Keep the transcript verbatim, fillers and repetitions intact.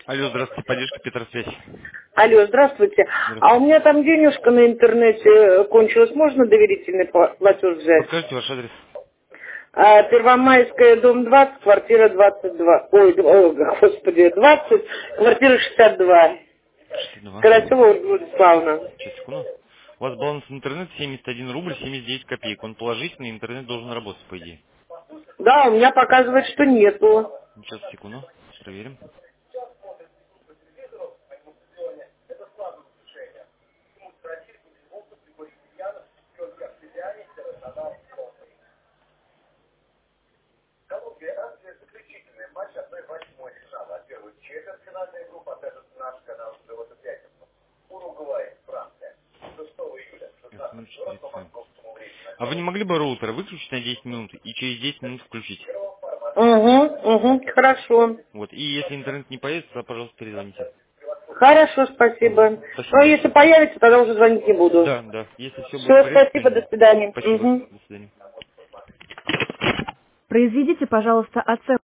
Алло, здравствуйте, поддержка Петросвязь. Алло, здравствуйте. А у Здравствуйте. меня там денежка на интернете э, кончилась. Можно доверительный пла- платеж взять? Подскажите ваш адрес? А, Первомайская, дом двадцать, квартира двадцать два. Ой, д- ой, господи, двадцать, квартира шестьдесят два. шестьдесят два. Карасева Ольга Владиславовна. Сейчас, секунду. У вас баланс интернет семьдесят один рубль семьдесят девять копеек. Он положительный, интернет должен работать, по идее. Да, у меня показывает, что нету. Сейчас, секунду. Проверим. эф ноль четыре цэ. А вы не могли бы роутер выключить на десять минут и через десять минут включить? Угу, угу, хорошо. Вот. И если интернет не появится, то, пожалуйста, перезвоните. Хорошо, Мгм. спасибо. Ну, Спасибо а если большое. появится, тогда уже звонить не буду. Да, да. Если все будет в Все, порядке, спасибо, до перезвоните. свидания. Спасибо. Угу. До свидания. Произведите, пожалуйста, оценку.